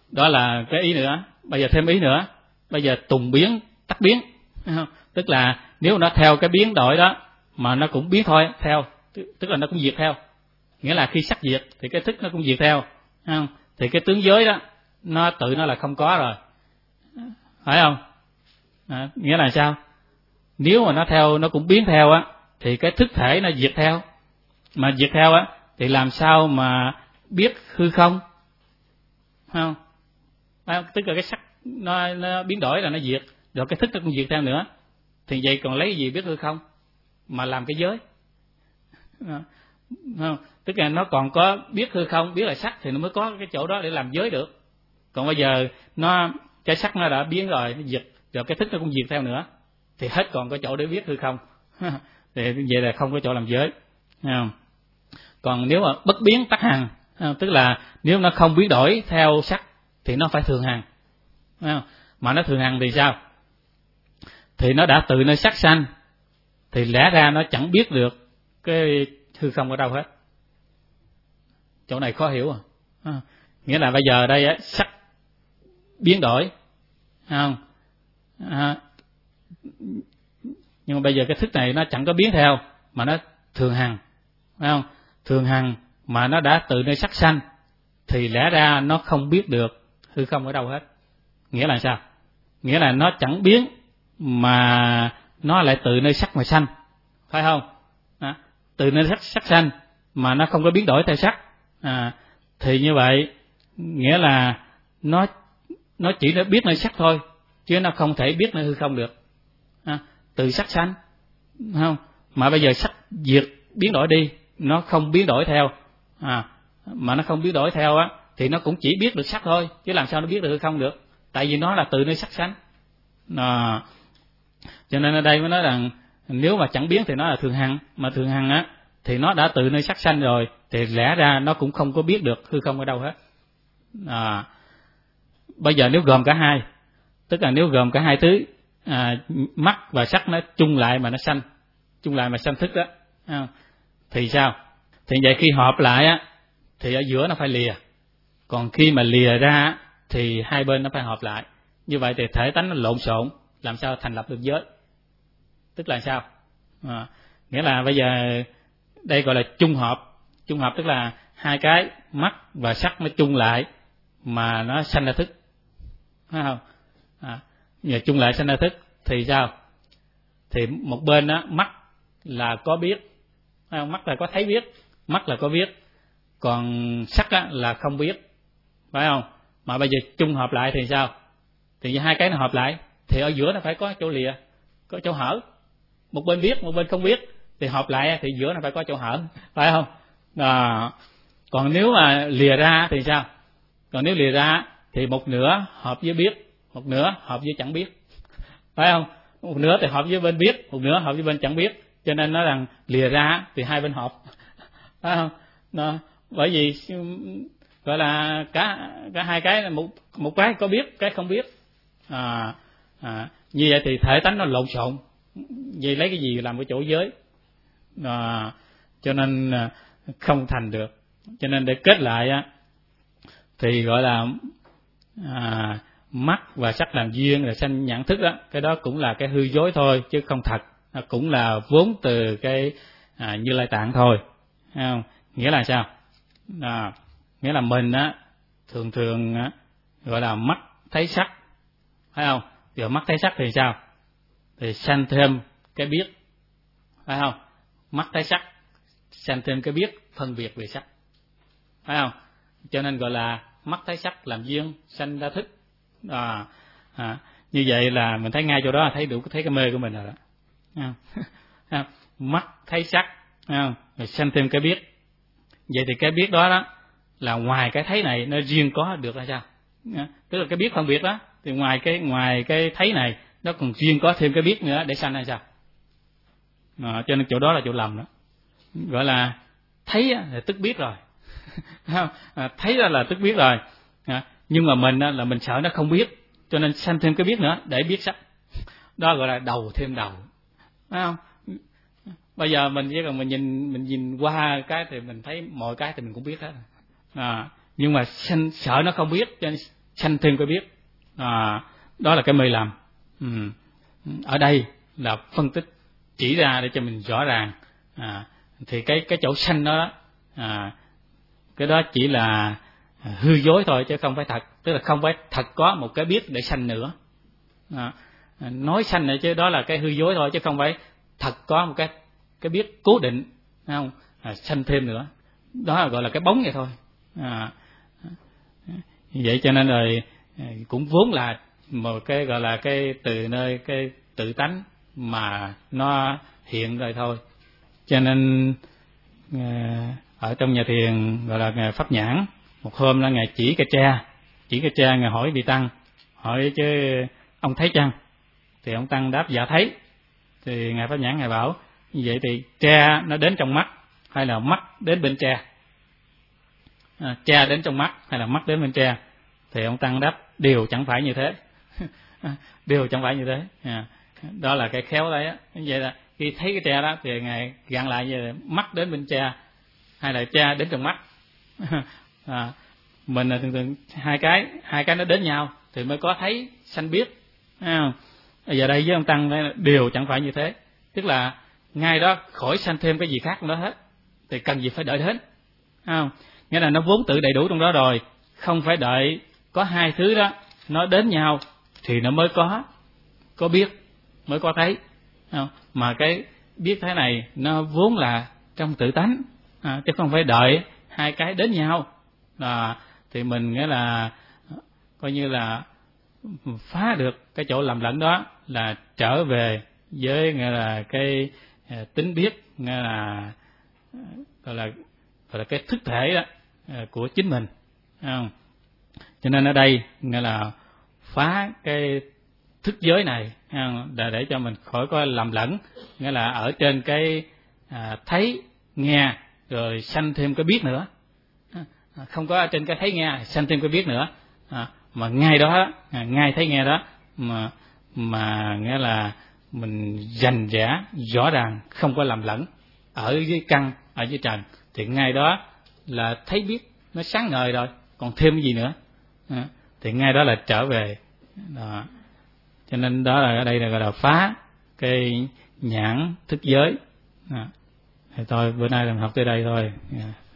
Đó là cái ý nữa. Bây giờ thêm ý nữa. Bây giờ tùng biến, tắc biến. Tức là nếu nó theo cái biến đổi đó mà nó cũng biến thôi, theo, tức là nó cũng diệt theo. Nghĩa là khi sắc diệt thì cái thức nó cũng diệt theo. Thì cái tướng giới đó nó tự nó là không có rồi. Phải không? Nghĩa là sao? Nếu mà nó theo, nó cũng biến theo á, thì cái thức thể nó diệt theo. Mà diệt theo á thì làm sao mà biết hư không? Không? Tức là cái sắc nó biến đổi là nó diệt, rồi cái thức nó cũng diệt theo nữa. Thì vậy còn lấy gì biết hư không mà làm cái giới? Không? Tức là nó còn có biết hư không, biết là sắc thì nó mới có cái chỗ đó để làm giới được. Còn bây giờ cái sắc nó đã biến rồi, nó diệt, rồi cái thức nó cũng diệt theo nữa, thì hết còn có chỗ để biết hư không. Thì vậy là không có chỗ làm giới. Không? Còn nếu mà bất biến tắc hằng, tức là nếu nó không biến đổi theo sắc thì nó phải thường hằng. Mà nó thường hằng thì sao? Thì nó đã từ nơi sắc sanh, thì lẽ ra nó chẳng biết được cái hư không ở đâu hết. Chỗ này khó hiểu nghĩa là bây giờ đây á, sắc biến đổi, không? Nhưng mà bây giờ cái thức này nó chẳng có biến theo, mà nó thường hằng, phải không? Thường hằng mà nó đã từ nơi sắc sanh, thì lẽ ra nó không biết được hư không ở đâu hết. Nghĩa là sao? Nghĩa là nó chẳng biến mà nó lại từ nơi sắc mà sanh, phải không? Từ nơi sắc sanh mà nó không có biến đổi theo sắc, thì như vậy nghĩa là nó chỉ đã biết nơi sắc thôi, chứ nó không thể biết nơi hư không được. Từ sắc sanh, không? Mà bây giờ sắc diệt biến đổi đi, nó không biến đổi theo, mà nó không biến đổi theo á, thì nó cũng chỉ biết được sắc thôi, chứ làm sao nó biết được hư không được? Tại vì nó là từ nơi sắc sanh. Cho nên ở đây mới nói rằng nếu mà chẳng biến thì nó là thường hằng, mà thường hằng á thì nó đã từ nơi sắc sanh rồi, thì lẽ ra nó cũng không có biết được hư không ở đâu hết. Bây giờ nếu gồm cả hai, tức là nếu gồm cả hai thứ, mắt và sắc nó chung lại mà nó sanh, chung lại mà sanh thức đó, thì sao? Thì vậy khi hợp lại á thì ở giữa nó phải lìa, còn khi mà lìa ra thì hai bên nó phải hợp lại. Như vậy thì thể tánh nó lộn xộn, làm sao thành lập được giới? Tức là sao? Nghĩa là bây giờ đây gọi là chung hợp. Chung hợp tức là hai cái mắt và sắc nó chung lại mà nó sanh ra thức, phải không? Giờ chung lại sanh ra thức thì sao? Thì một bên đó mắt là có biết, phải không? Mắt là có thấy biết, mắt là có biết, còn sắc á là không biết, phải không? Mà bây giờ chung hợp lại thì sao? Thì hai cái nó hợp lại thì ở giữa nó phải có chỗ lìa, có chỗ hở. Một bên biết, một bên không biết, thì hợp lại thì giữa nó phải có chỗ hở, phải không? Còn nếu mà lìa ra thì sao? Còn nếu lìa ra thì một nửa hợp với biết, một nửa hợp với chẳng biết, phải không? Một nửa thì hợp với bên biết, một nửa hợp với bên chẳng biết. Cho nên nói rằng lìa ra thì hai bên hợp, phải không? Bởi vì gọi là cả hai cái là một cái có biết, cái không biết. Như vậy thì thể tánh nó lộn xộn, vậy lấy cái gì làm cái chỗ giới? Cho nên không thành được. Cho nên để kết lại á thì gọi là mắt và sắc làm duyên rồi sanh nhãn thức đó, cái đó cũng là cái hư dối thôi chứ không thật, cũng là vốn từ cái Như Lai Tạng thôi, thấy không? Nghĩa là sao? Nghĩa là mình á thường á gọi là mắt thấy sắc, phải không? Giờ mắt thấy sắc thì sao? Thì sanh thêm cái biết, phải không? Mắt thấy sắc sanh thêm cái biết phân biệt về sắc, phải không? Cho nên gọi là mắt thấy sắc làm duyên sanh ra thức. Như vậy là mình thấy ngay chỗ đó thấy đủ, thấy cái mê của mình rồi đó. Mắt thấy sắc, rồi sanh thêm cái biết. Vậy thì cái biết đó là ngoài cái thấy này nó riêng có được là sao? Tức là cái biết phân biệt đó, thì ngoài cái thấy này nó còn riêng có thêm cái biết nữa để sanh hay sao? Cho nên chỗ đó là chỗ lầm đó. Gọi là thấy là tức biết rồi. Thấy ra là tức biết rồi. Nhưng mà mình là mình sợ nó không biết, cho nên sanh thêm cái biết nữa để biết sắc. Đó gọi là đầu thêm đầu, phải không? Bây giờ mình chỉ cần mình nhìn qua cái thì mình thấy mọi cái thì mình cũng biết hết. Nhưng mà sợ nó không biết, cho nên sanh thêm cái biết. Đó là cái mê lầm. Ở đây là phân tích chỉ ra để cho mình rõ ràng. Thì cái chỗ sanh đó, cái đó chỉ là hư dối thôi chứ không phải thật. Tức là không phải thật có một cái biết để sanh nữa. Nói sanh này chứ đó là cái hư dối thôi, chứ không phải thật có một cái biết cố định, không sanh thêm nữa. Đó là gọi là cái bóng vậy thôi. Vậy cho nên rồi cũng vốn là một cái gọi là cái từ nơi cái tự tánh mà nó hiện rồi thôi. Cho nên ở trong nhà thiền gọi là Ngài Pháp Nhãn, một hôm là Ngài chỉ cái tre Ngài hỏi vị tăng, hỏi chứ ông thấy chăng? Thì ông tăng đáp dạ thấy. Thì Ngài Pháp Nhãn Ngài bảo vậy thì tre nó đến trong mắt hay là mắt đến bên tre? Tre đến trong mắt hay là mắt đến bên tre? Thì ông tăng đáp đều chẳng phải như thế. Đều chẳng phải như thế. Đó là cái khéo đấy á. Vậy là khi thấy cái tre đó thì Ngài gặn lại vậy là mắt đến bên tre hay là tre đến trong mắt. Mình là thường hai cái nó đến nhau thì mới có thấy sanh biết. Giờ đây với ông tăng đây đều chẳng phải như thế. Tức là ngay đó khỏi sanh thêm cái gì khác nữa hết, thì cần gì phải đợi đến. Nghĩa là nó vốn tự đầy đủ trong đó rồi, không phải đợi có hai thứ đó nó đến nhau thì nó mới có biết, mới có thấy. Mà cái biết thế này nó vốn là trong tự tánh, chứ không phải đợi hai cái đến nhau. Thì mình nghĩa là coi như là phá được cái chỗ lầm lẫn đó, là trở về với nghĩa là cái tính biết, nghĩa là gọi là cái thức thể đó của chính mình. Cho nên ở đây nghĩa là phá cái thức giới này để cho mình khỏi có lầm lẫn, nghĩa là ở trên cái thấy nghe rồi sanh thêm cái biết nữa. Không có ở trên cái thấy nghe sanh thêm cái biết nữa, mà ngay đó, ngay thấy nghe đó mà nghĩa là mình rành rẽ rõ ràng, không có lầm lẫn ở dưới căn, ở dưới trần, thì ngay đó là thấy biết nó sáng ngời rồi, còn thêm cái gì nữa. Thì ngay đó là trở về đó. Cho nên đó là ở đây là gọi là phá cái nhãn thức giới. Thì thôi bữa nay mình học tới đây thôi.